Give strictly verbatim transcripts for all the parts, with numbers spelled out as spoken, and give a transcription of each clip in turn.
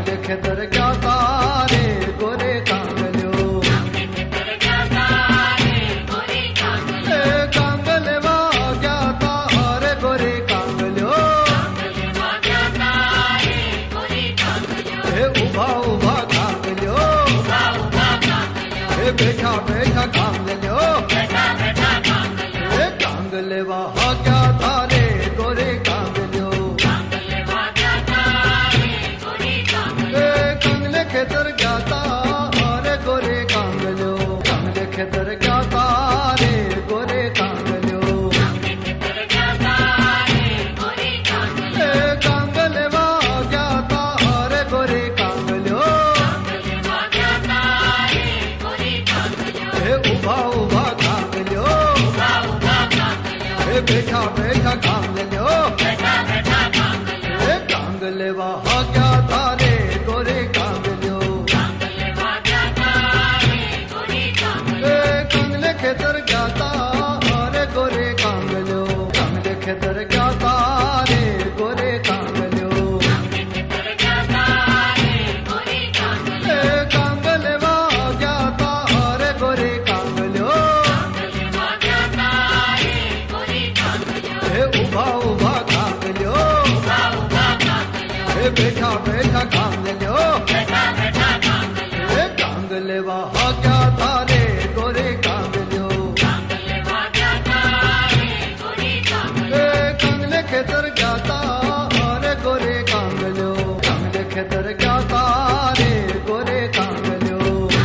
खेतर क्या तारे गोरे कांगल्यो कांगलेवा क्या तारे गोरे कांगल्यो हे उभा उभा कांगल्यो हे बैठा बैठा कांगल्यो हे कांगलेवा क्या तारे गोरे कांगल्यो खेतर गाता रे गोरे कांगल्यो कांगले खेतर गाता रे गोरे कांगल्यो कांगले वा गाता रे गोरे कांगल्यो हे उभा उभा कांगल्यो हे बैठा बैठा कांगल्यो हे कांगले वा गाता रे गोरे कांगल्यो खेतर गाता रे गोरे कांगल्यो कांगले खेतर गाता रे गोरे कांगल्यो कांगले वा गाता रे गोरे कांगल्यो हे उभा उभा कांगल्यो हे बैठा बैठा कांगल्यो हे कांगले वा गाता रे गोरे कांगल्यो खेतर गाता रे गोरे कांगल्यो कांगले खेतर गाता रे गोरे कांगल्यो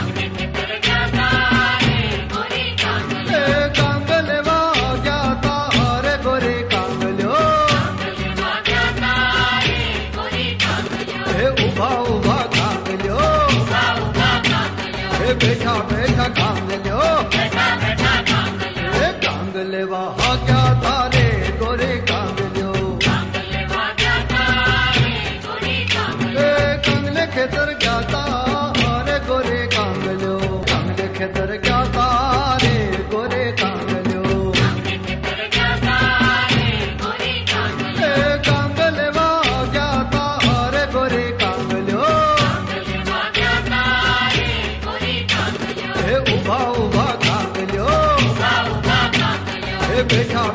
कांगले वा गाता रे गोरे कांगल्यो हे उभा उभा कांगल्यो हे बैठा बैठा कांगल्यो हे कांगले वा गाता रे गोरे कांगल्यो खेतर गाता रे गोरे कांगल्यो कांगले खेतर गाता रे गोरे कांगल्यो कांगले वा गाता रे गोरे कांगल्यो हे उभा उभा कांगल्यो हे बैठा